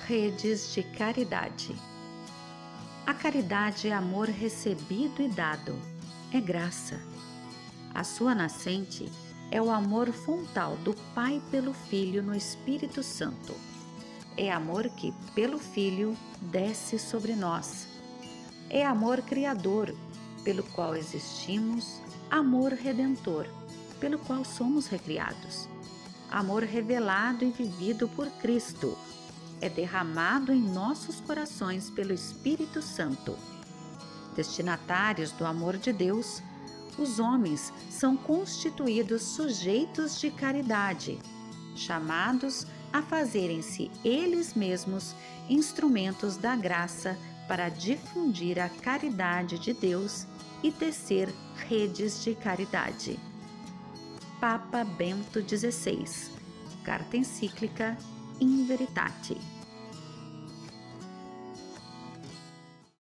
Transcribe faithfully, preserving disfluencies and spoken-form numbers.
Redes de caridade. A caridade é amor recebido e dado, é graça. A sua nascente é o amor fontal do Pai pelo Filho no Espírito Santo. É amor que, pelo Filho, desce sobre nós. É amor criador, pelo qual existimos, amor redentor, pelo qual somos recriados. Amor revelado e vivido por Cristo. É derramado em nossos corações pelo Espírito Santo. Destinatários do amor de Deus, os homens são constituídos sujeitos de caridade, chamados a fazerem-se eles mesmos instrumentos da graça para difundir a caridade de Deus e tecer redes de caridade. Papa Bento dezesseis, Carta Encíclica In Veritate.